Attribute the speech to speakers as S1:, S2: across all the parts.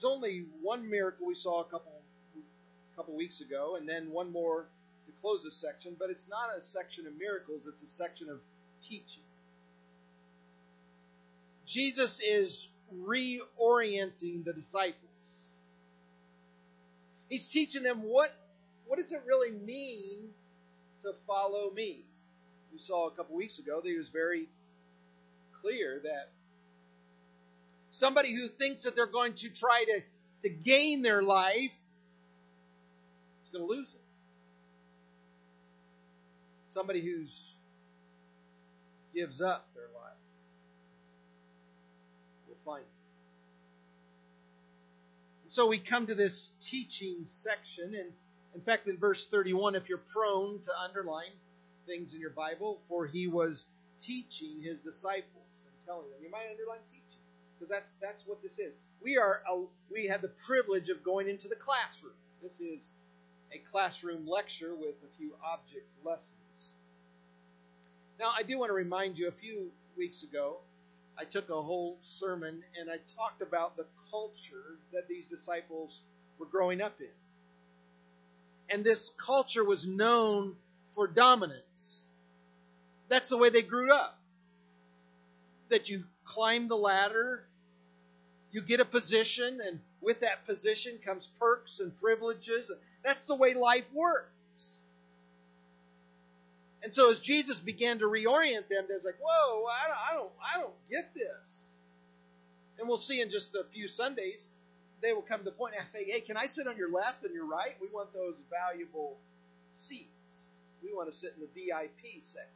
S1: There's only one miracle we saw a couple weeks ago, and then one more to close this section, but it's not a section of miracles, it's a section of teaching. Jesus is reorienting the disciples. He's teaching them what does it really mean to follow me. We saw a couple weeks ago that he was very clear that somebody who thinks that they're going to try to gain their life is going to lose it. Somebody who gives up their life will find it. And so we come to this teaching section, and in fact in verse 31, if you're prone to underline things in your Bible, for he was teaching his disciples and telling them. You might underline teaching, because that's what this is. We have the privilege of going into the classroom. This is a classroom lecture with a few object lessons. Now, I do want to remind you, a few weeks ago, I took a whole sermon and I talked about the culture that these disciples were growing up in. And this culture was known for dominance. That's the way they grew up. That you climb the ladder, you get a position, and with that position comes perks and privileges. That's the way life works. And so as Jesus began to reorient them, there's like, whoa, I don't get this. And we'll see in just a few Sundays, they will come to the point and I say, hey, can I sit on your left and your right? We want those valuable seats. We want to sit in the VIP section.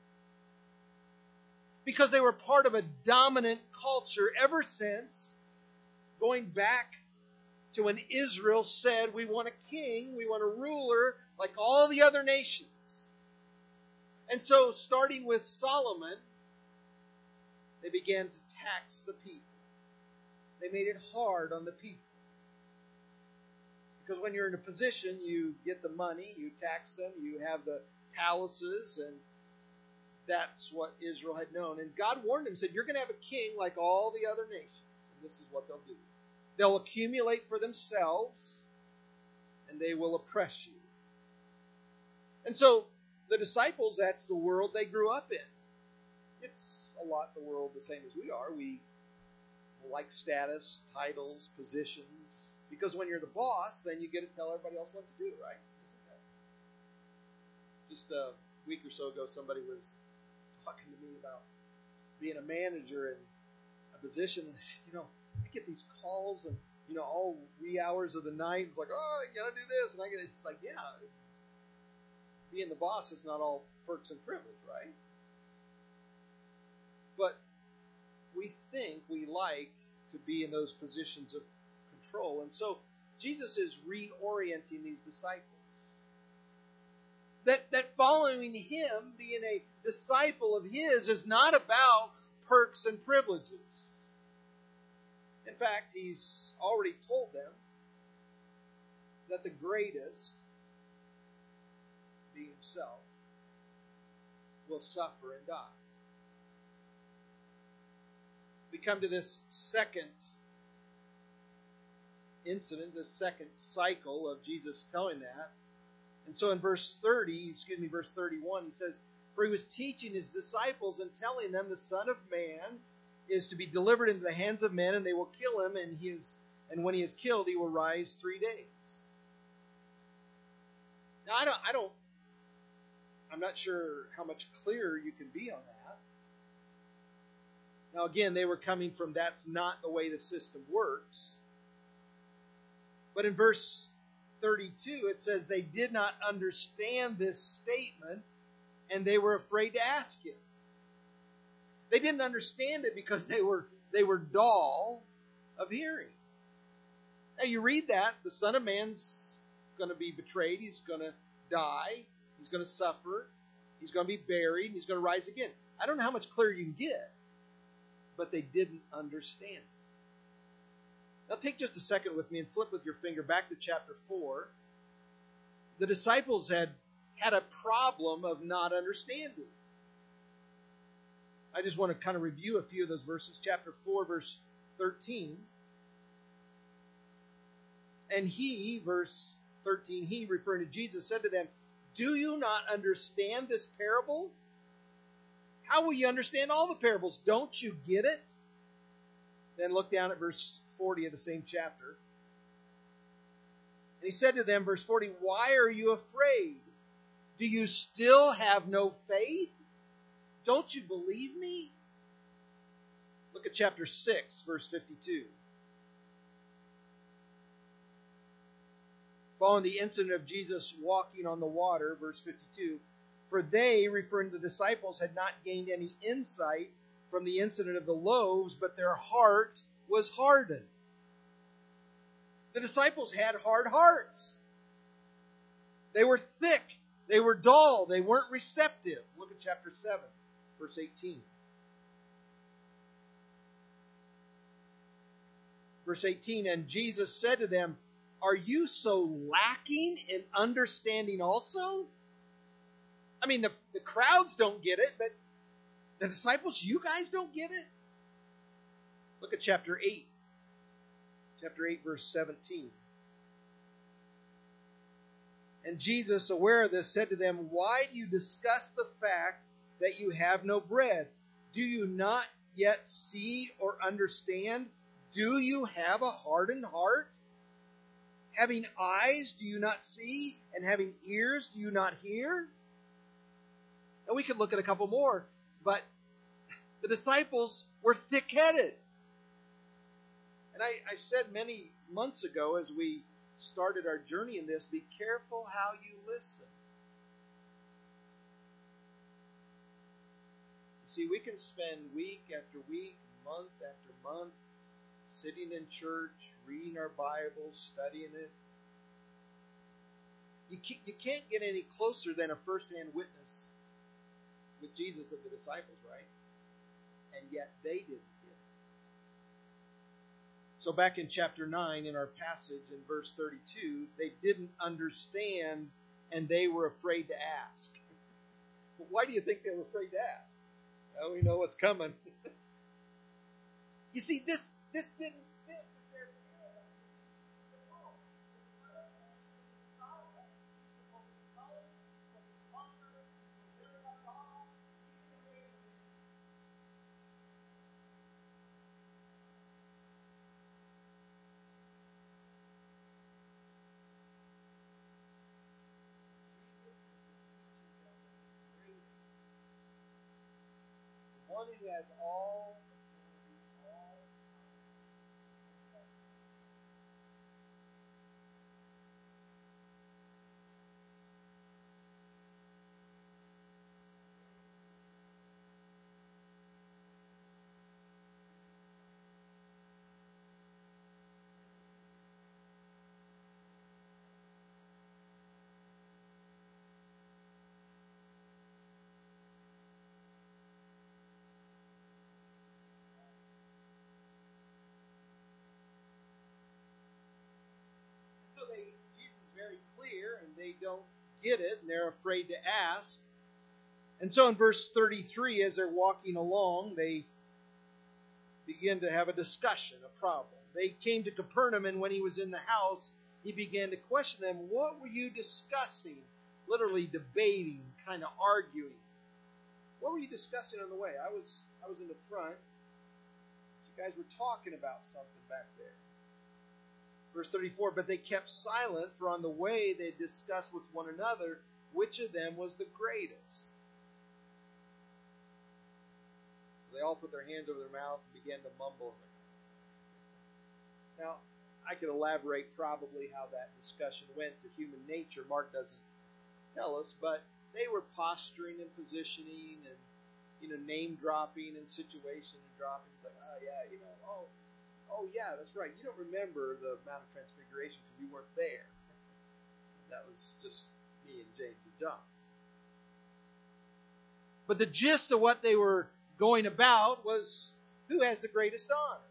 S1: Because they were part of a dominant culture ever since, going back to when Israel said, we want a king, we want a ruler like all the other nations. And so, starting with Solomon, they began to tax the people. They made it hard on the people. Because when you're in a position, you get the money, you tax them, you have the palaces, and that's what Israel had known. And God warned them, said, you're going to have a king like all the other nations. And this is what they'll do. They'll accumulate for themselves, and they will oppress you. And so, the disciples, that's the world they grew up in. It's a lot the world the same as we are. We like status, titles, positions. Because when you're the boss, then you get to tell everybody else what to do, right? Isn't that? Just a week or so ago, somebody was talking to me about being a manager in a position. And they said, I get these calls and, all wee hours of the night. It's like, oh, you got to do this. And it's like, yeah, being the boss is not all perks and privilege, right? But we think we like to be in those positions of control. And so Jesus is reorienting these disciples. That following him, being a disciple of his, is not about perks and privileges. In fact, he's already told them that the greatest, being himself, will suffer and die. We come to this second incident, this second cycle of Jesus telling that. And so in verse 31, he says, for he was teaching his disciples and telling them the Son of Man is to be delivered into the hands of men, and they will kill him, and when he is killed, he will rise 3 days. Now, I'm not sure how much clearer you can be on that. Now, again, they were coming from that's not the way the system works. But in verse 32, it says they did not understand this statement, and they were afraid to ask him. They didn't understand it because they were dull of hearing. Now, you read that, the Son of Man's going to be betrayed, he's going to die, he's going to suffer, he's going to be buried, and he's going to rise again. I don't know how much clearer you can get, but they didn't understand it. Now take just a second with me and flip with your finger back to chapter 4. The disciples had a problem of not understanding. I just want to kind of review a few of those verses. Chapter 4, verse 13. And he, verse 13, he, referring to Jesus, said to them, do you not understand this parable? How will you understand all the parables? Don't you get it? Then look down at verse 40 of the same chapter. And he said to them, verse 40, why are you afraid? Do you still have no faith? Don't you believe me? Look at chapter 6, verse 52. Following the incident of Jesus walking on the water, verse 52, for they, referring to the disciples, had not gained any insight from the incident of the loaves, but their heart was hardened. The disciples had hard hearts. They were thick. They were dull. They weren't receptive. Look at chapter 7, verse 18. Verse 18, and Jesus said to them, are you so lacking in understanding also? I mean, the crowds don't get it, but the disciples, you guys don't get it? Look at chapter 8. Chapter 8, verse 17. And Jesus, aware of this, said to them, why do you discuss the fact that you have no bread? Do you not yet see or understand? Do you have a hardened heart? Having eyes, do you not see? And having ears, do you not hear? And we could look at a couple more, but the disciples were thick-headed. And I said many months ago as we started our journey in this, be careful how you listen. See, we can spend week after week, month after month, sitting in church, reading our Bibles, studying it. You can't get any closer than a first-hand witness with Jesus of the disciples, right? And yet they didn't get it. So back in chapter 9 in our passage in verse 32, they didn't understand and they were afraid to ask. But why do you think they were afraid to ask? Well, we know what's coming. You see, this didn't fit with their paradigm. One who has all authority, all power. So Jesus is very clear, and they don't get it, and they're afraid to ask. And so in verse 33, as they're walking along, they begin to have a discussion, a problem. They came to Capernaum, and when he was in the house, he began to question them. What were you discussing? Literally debating, kind of arguing. What were you discussing on the way? I was in the front. You guys were talking about something back there. Verse 34, but they kept silent, for on the way they discussed with one another which of them was the greatest. So they all put their hands over their mouth and began to mumble. Now, I could elaborate probably how that discussion went to human nature. Mark doesn't tell us, but they were posturing and positioning and, name dropping and situation and dropping. It's like, oh yeah, oh yeah, that's right. You don't remember the Mount of Transfiguration because you weren't there. That was just me and James and John. But the gist of what they were going about was who has the greatest honor.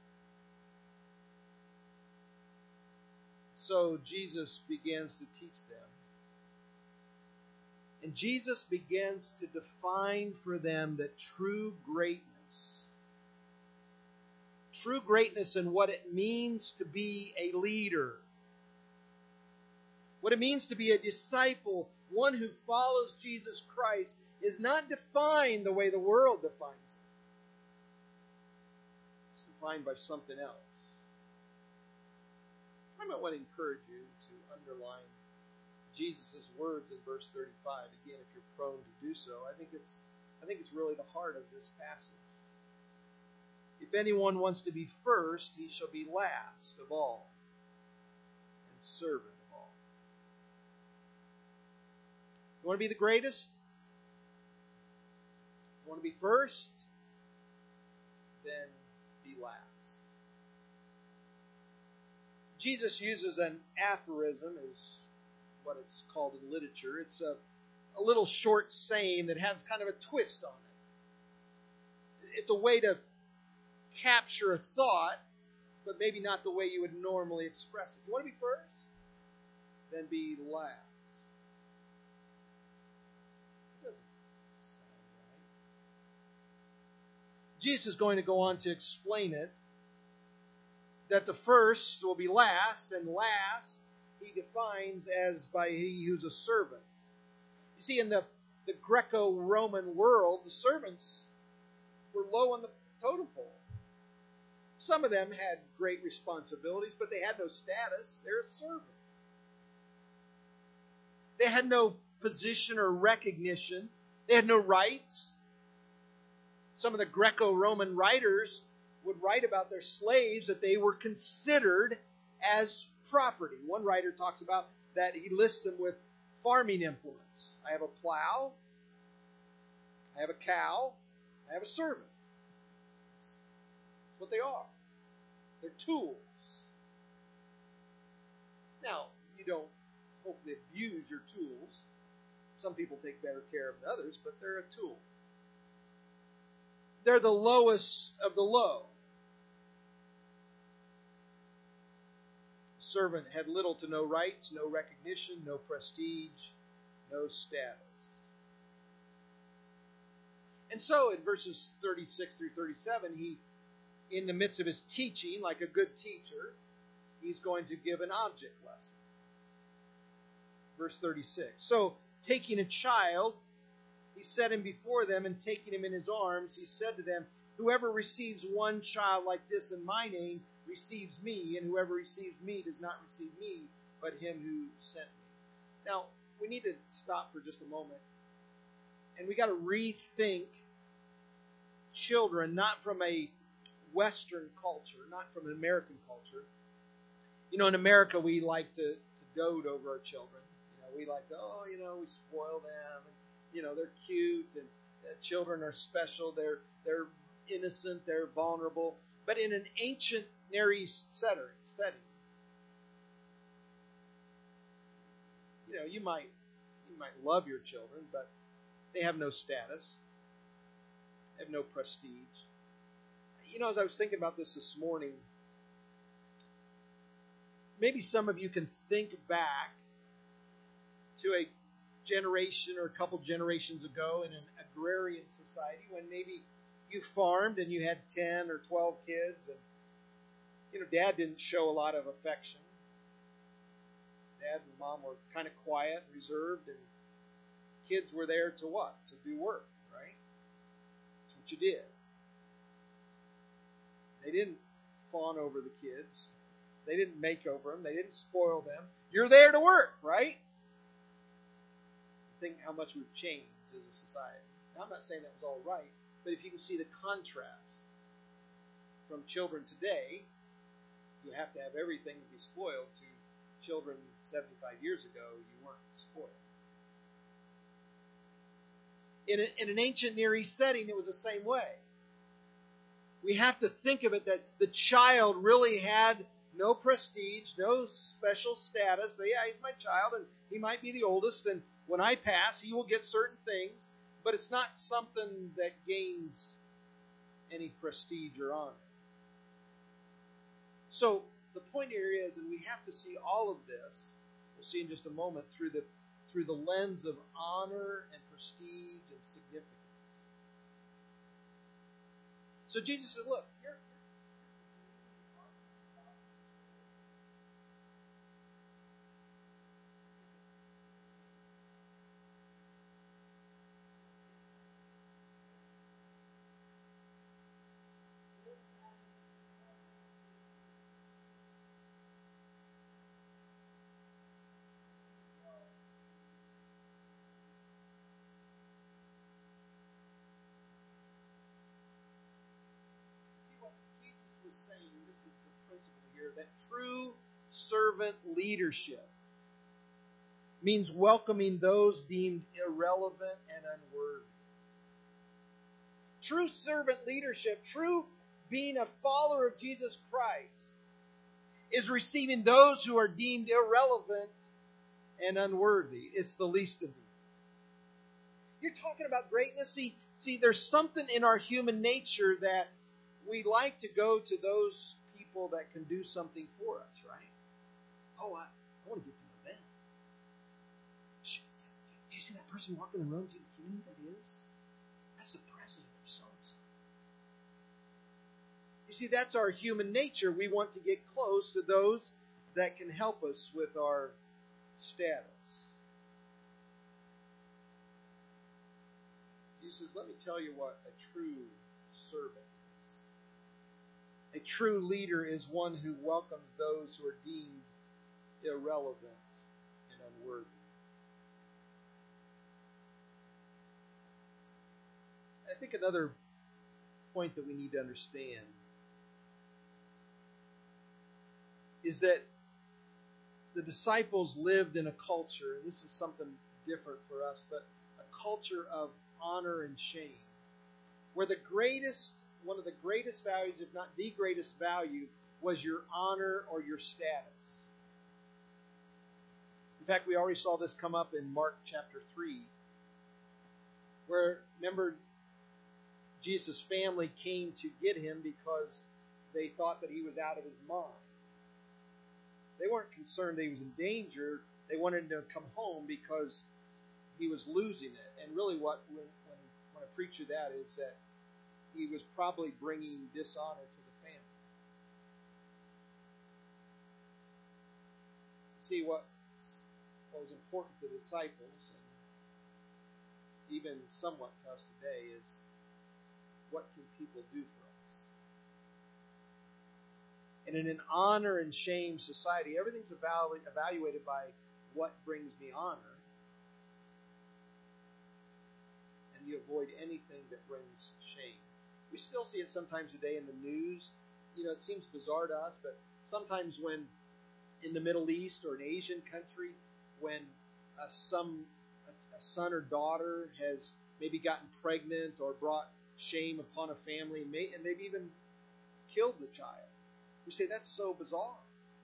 S1: So Jesus begins to teach them. And Jesus begins to define for them that true greatness and what it means to be a leader, What it means to be a disciple, one who follows Jesus Christ, is not defined the way the world defines it. It's defined by something else. I might want to encourage you to underline Jesus' words in verse 35. Again, if you're prone to do so, I think it's really the heart of this passage. If anyone wants to be first, he shall be last of all and servant of all. You want to be the greatest? You want to be first? Then be last. Jesus uses an aphorism, is what it's called in literature. It's a little short saying that has kind of a twist on it. It's a way to capture a thought, but maybe not the way you would normally express it. You want to be first? Then be last. It doesn't sound right. Jesus is going to go on to explain it, that the first will be last, and last he defines as by he who's a servant. You see, in the Greco-Roman world, the servants were low on the totem pole. Some of them had great responsibilities, but they had no status. They're a servant. They had no position or recognition. They had no rights. Some of the Greco-Roman writers would write about their slaves that they were considered as property. One writer talks about that he lists them with farming implements. I have a plow, I have a cow, I have a servant. That's what they are. They're tools. Now, you don't hopefully abuse your tools. Some people take better care of others, but they're a tool. They're the lowest of the low. Servant had little to no rights, no recognition, no prestige, no status. And so in verses 36 through 37, he, in the midst of his teaching, like a good teacher, he's going to give an object lesson. Verse 36. So, taking a child, he set him before them, and taking him in his arms, he said to them, whoever receives one child like this in my name receives me, and whoever receives me does not receive me, but him who sent me. Now, we need to stop for just a moment, and we got to rethink children not from a Western culture, not from an American culture. You know, in America, we like to dote over our children. You know, we like to, we spoil them. And, they're cute, and children are special. They're innocent. They're vulnerable. But in an ancient Near East setting, you might love your children, but they have no status. They have no prestige. As I was thinking about this morning, maybe some of you can think back to a generation or a couple generations ago in an agrarian society when maybe you farmed and you had 10 or 12 kids, and Dad didn't show a lot of affection. Dad and Mom were kind of quiet and reserved, and kids were there to what? To do work, right? That's what you did. They didn't fawn over the kids. They didn't make over them. They didn't spoil them. You're there to work, right? Think how much we've changed as a society. Now, I'm not saying that was all right, but if you can see the contrast from children today, you have to have everything to be spoiled, to children 75 years ago, you weren't spoiled. In an ancient Near East setting, it was the same way. We have to think of it that the child really had no prestige, no special status. Yeah, he's my child, and he might be the oldest, and when I pass, he will get certain things, but it's not something that gains any prestige or honor. So the point here is, and we have to see all of this, we'll see in just a moment, through the lens of honor and prestige and significance. So Jesus said, look, this is the principle here, that true servant leadership means welcoming those deemed irrelevant and unworthy. True servant leadership, true being a follower of Jesus Christ, is receiving those who are deemed irrelevant and unworthy. It's the least of these. You're talking about greatness. See, there's something in our human nature that we like to go to those people that can do something for us, right? Oh, I want to get to know them. Do you see that person walking in the room? Do you know who that is? That's the president of so-and-so. You see, that's our human nature. We want to get close to those that can help us with our status. Jesus, let me tell you what a true servant is. A true leader is one who welcomes those who are deemed irrelevant and unworthy. I think another point that we need to understand is that the disciples lived in a culture, and this is something different for us, but a culture of honor and shame, where one of the greatest values, if not the greatest value, was your honor or your status. In fact, we already saw this come up in Mark chapter 3, where, remember, Jesus' family came to get him because they thought that he was out of his mind. They weren't concerned that he was in danger. They wanted him to come home because he was losing it. And really when I preach you that is that he was probably bringing dishonor to the family. See, what was important to the disciples, and even somewhat to us today, is what can people do for us? And in an honor and shame society, everything's evaluated by what brings me honor. And you avoid anything that brings shame. We still see it sometimes today in the news. It seems bizarre to us, but sometimes when in the Middle East or an Asian country, when a son or daughter has maybe gotten pregnant or brought shame upon a family, and they've even killed the child. We say that's so bizarre.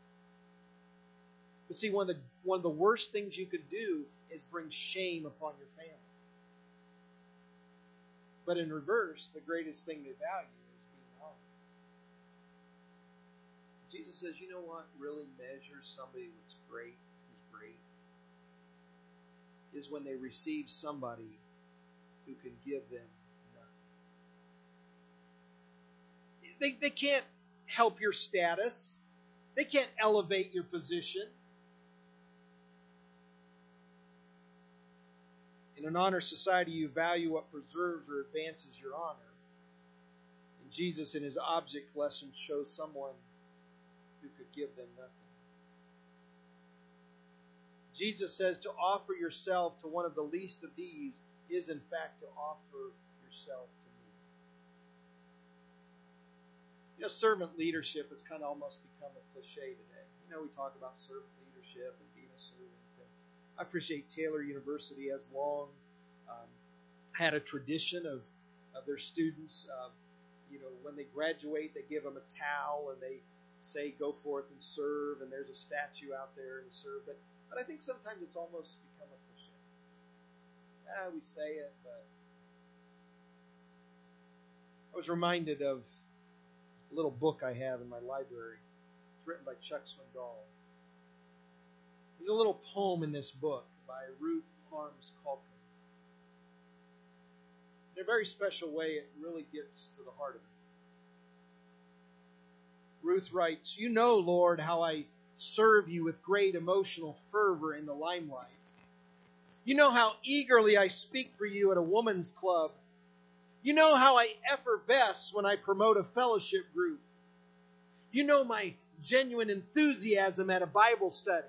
S1: But see, one of the worst things you could do is bring shame upon your family. But in reverse, the greatest thing they value is being honored. Jesus says, you know what really measures somebody who's great, is when they receive somebody who can give them nothing. They can't help your status. They can't elevate your position. In an honor society, you value what preserves or advances your honor. And Jesus, in his object lesson, shows someone who could give them nothing. Jesus says to offer yourself to one of the least of these is, in fact, to offer yourself to me. Servant leadership has kind of almost become a cliche today. We talk about servant leadership and being a servant. And I appreciate Taylor University has long had a tradition of their students. When they graduate, they give them a towel and they say, go forth and serve. And there's a statue out there to serve. But I think sometimes it's almost become a cliche. We say it, but I was reminded of a little book I have in my library. It's written by Chuck Swindoll. There's a little poem in this book by Ruth Harms Calkin. In a very special way, it really gets to the heart of it. Ruth writes, "You know, Lord, how I serve you with great emotional fervor in the limelight. You know how eagerly I speak for you at a woman's club. You know how I effervesce when I promote a fellowship group. You know my genuine enthusiasm at a Bible study.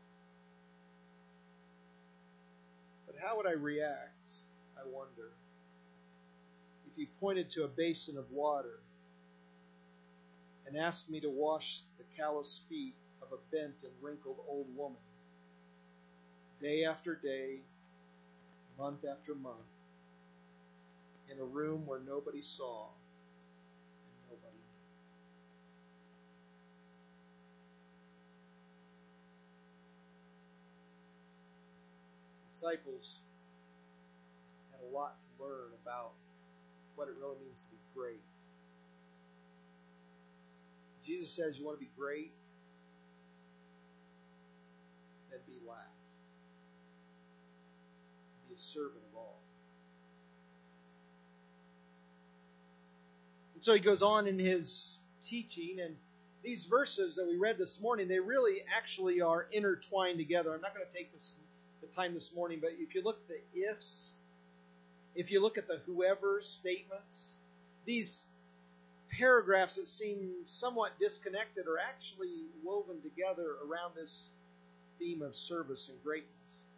S1: But how would I react, I wonder, if you pointed to a basin of water and asked me to wash the calloused feet of a bent and wrinkled old woman, day after day, month after month, in a room where nobody saw and nobody knew. Disciples had a lot to learn about what it really means to be great. Jesus says, you want to be great? Then be last. Be a servant of all. And so he goes on in his teaching, and these verses that we read this morning, they really actually are intertwined together. I'm not going to take the time this morning, but if you look at the ifs, if you look at the whoever statements, these paragraphs that seem somewhat disconnected are actually woven together around this theme of service and greatness.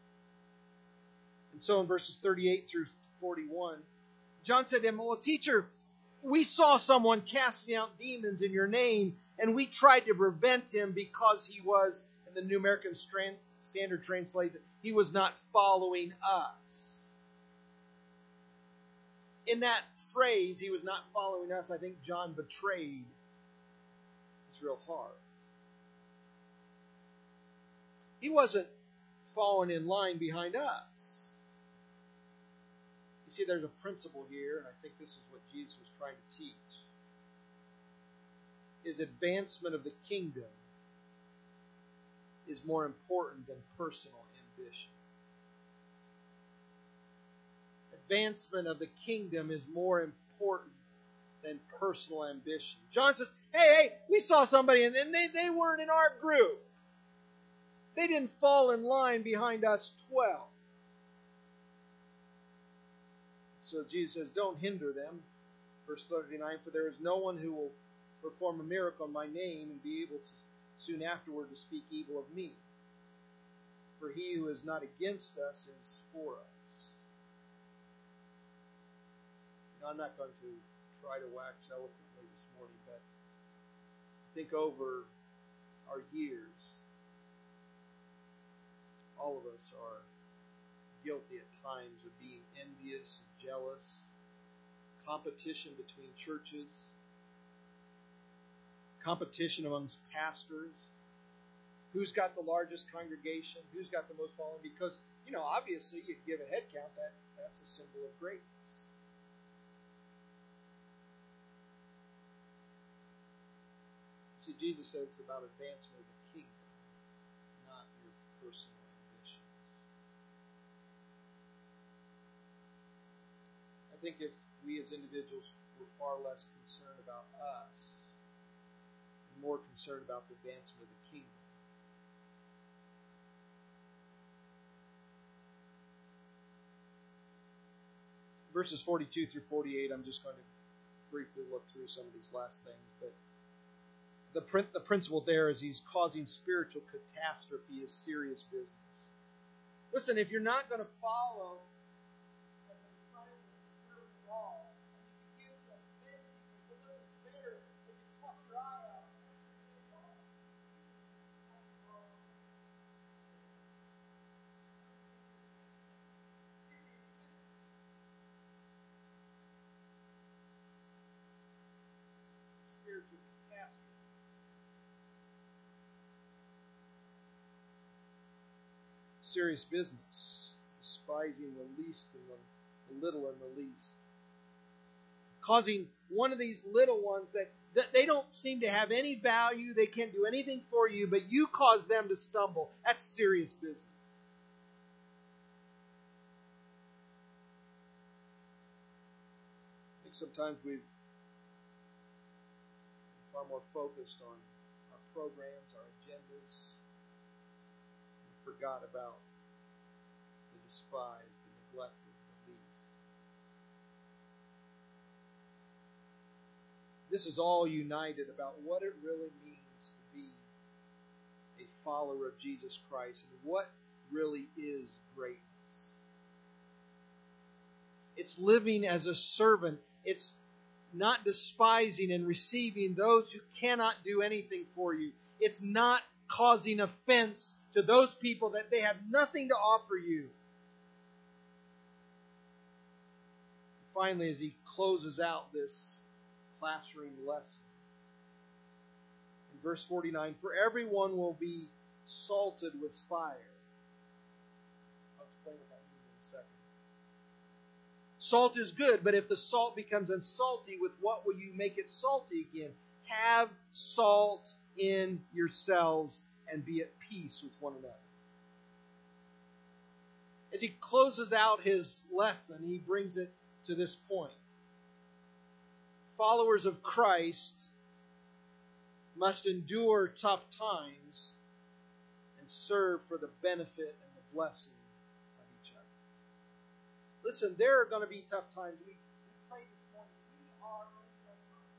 S1: And so in verses 38 through 41, John said to him, well, teacher, we saw someone casting out demons in your name, and we tried to prevent him because he was, in the New American Standard translation, he was not following us. In that phrase, he was not following us, I think John betrayed his real heart. He wasn't falling in line behind us. You see, there's a principle here, and I think this is what Jesus was trying to teach, is advancement of the kingdom is more important than personal ambition. Advancement of the kingdom is more important than personal ambition. John says, hey, we saw somebody, and they weren't in our group. They didn't fall in line behind us 12. So Jesus says, don't hinder them. Verse 39, for there is no one who will perform a miracle in my name and be able soon afterward to speak evil of me. For he who is not against us is for us. I'm not going to try to wax eloquently this morning, but think over our years. All of us are guilty at times of being envious and jealous, competition between churches, competition amongst pastors, who's got the largest congregation, who's got the most following, because, obviously you give a head count, that's a symbol of greatness. See, Jesus says it's about advancement of the kingdom, not your personal ambitions. I think if we as individuals were far less concerned about us, and more concerned about the advancement of the kingdom, verses 42 through 48, I'm just going to briefly look through some of these last things, but the principle there is he's causing spiritual catastrophe is serious business. Listen, if you're not going to follow as a disciple of the law, and you begin to offend people, so listen, it's better if you pluck your eye out. Spiritual catastrophe. Serious business, despising the least and the little and the least, causing one of these little ones that they don't seem to have any value, they can't do anything for you, but you cause them to stumble. That's serious business. I think sometimes we've been far more focused on our programs, our agendas, forgot about the despised, the neglected, the least. This is all united about what it really means to be a follower of Jesus Christ and what really is greatness. It's living as a servant. It's not despising and receiving those who cannot do anything for you. It's not causing offense to those people that they have nothing to offer you. Finally, as he closes out this classroom lesson, in verse 49, for everyone will be salted with fire. I'll explain what that means in a second. Salt is good, but if the salt becomes unsalty, with what will you make it salty again? Have salt in yourselves and be at peace with one another. As he closes out his lesson, he brings it to this point. Followers of Christ must endure tough times and serve for the benefit and the blessing of each other. Listen, there are going to be tough times. We prayed this morning. We are in tough times.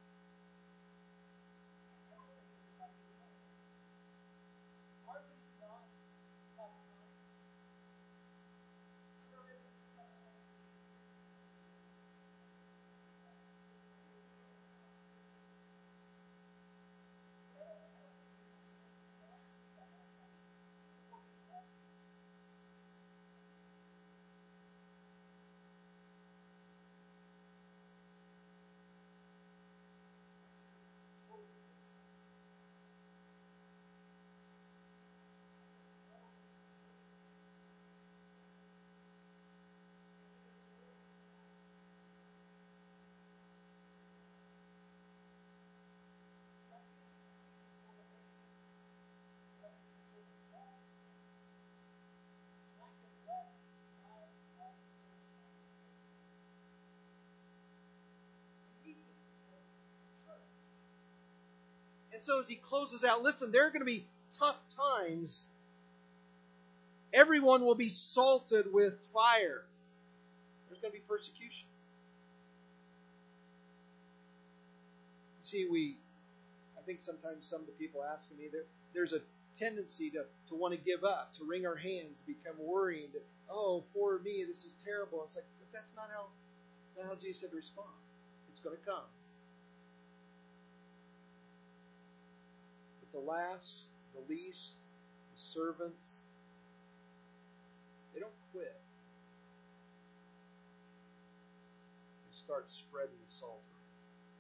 S1: I don't think everybody knows. Are these not tough times? And so as he closes out, listen, there are going to be tough times. Everyone will be salted with fire. There's going to be persecution. You see, I think sometimes some of the people asking me, there's a tendency to want to give up, to wring our hands, to become worried. Oh, poor me, this is terrible. It's like, but that's not how Jesus said to respond. It's going to come. The last, the least, the servants, they don't quit. They start spreading the salt around.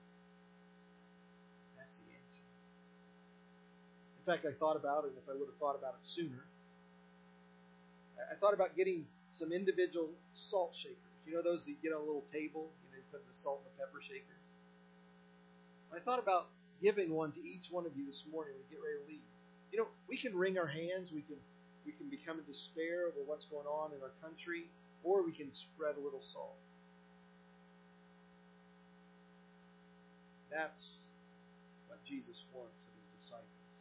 S1: That's the answer. In fact, I thought about it, and if I would have thought about it sooner, I thought about getting some individual salt shakers. You know those that you get on a little table, you put the salt and the pepper shaker? I thought about giving one to each one of you this morning when we get ready to leave. We can wring our hands, we can become in despair over what's going on in our country, or we can spread a little salt. That's what Jesus wants of his disciples.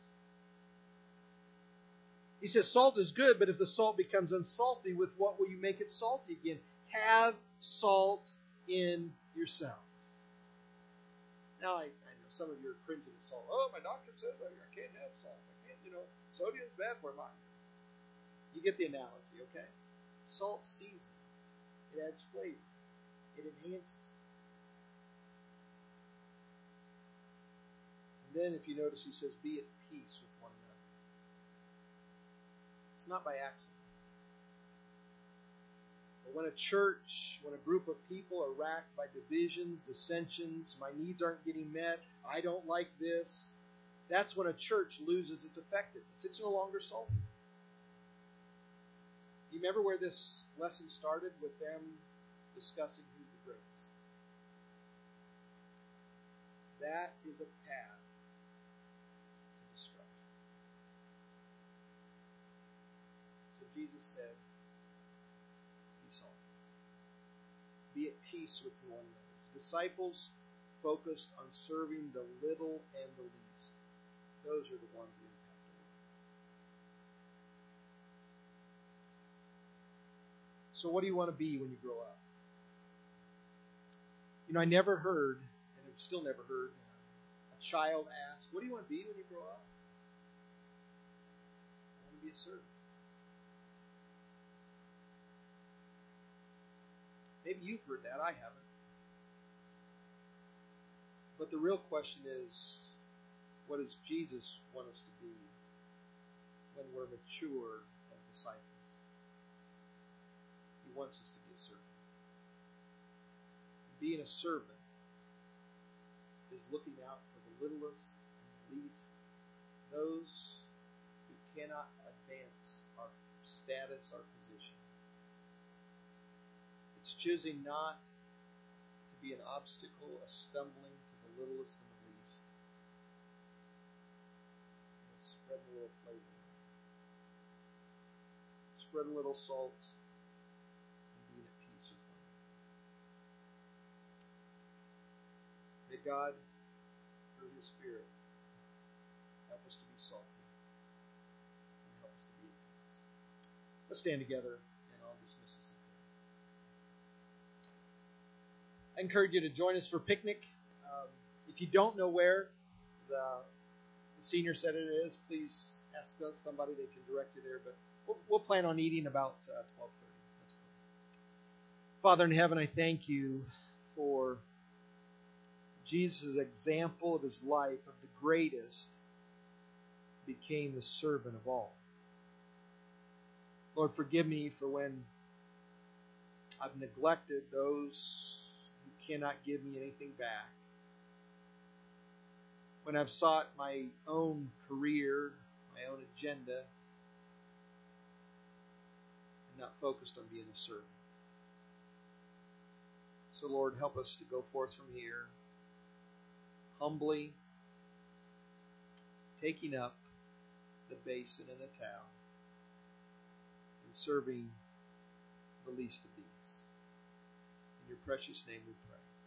S1: He says, salt is good, but if the salt becomes unsalty, with what will you make it salty again? Have salt in yourself. Now, I know some of you are cringing at salt. Oh, my doctor says I can't have salt. I can't, sodium's bad for my. You get the analogy, okay? Salt seasons. It adds flavor. It enhances. And then, if you notice, he says, be at peace with one another. It's not by accident. When a church, when a group of people are racked by divisions, dissensions, my needs aren't getting met, I don't like this, that's when a church loses its effectiveness. It's no longer salty. You remember where this lesson started with them discussing who's the greatest? That is a path to destruction. So Jesus said, be at peace with one another. His disciples focused on serving the little and the least. Those are the ones that impact the world. So what do you want to be when you grow up? I never heard, and I've still never heard, a child ask, what do you want to be when you grow up? I want to be a servant. Maybe you've heard that. I haven't. But the real question is, what does Jesus want us to be when we're mature as disciples? He wants us to be a servant. Being a servant is looking out for the littlest and least, those who cannot advance our status, our position. It's choosing not to be an obstacle, a stumbling to the littlest and the least. And spread a little flavor. Spread a little salt and being at peace with one another. May God, through His Spirit, help us to be salty and help us to be at peace. Let's stand together and I'll dismiss us. I encourage you to join us for picnic. If you don't know where the senior center is, please ask us. Somebody, they can direct you there. But we'll plan on eating about 12:30. Let's pray. Father in heaven, I thank you for Jesus' example of his life, of the greatest, became the servant of all. Lord, forgive me for when I've neglected those who cannot give me anything back. When I've sought my own career, my own agenda, and not focused on being a servant. So, Lord, help us to go forth from here humbly, taking up the basin and the towel, and serving the least of these. In your precious name we pray.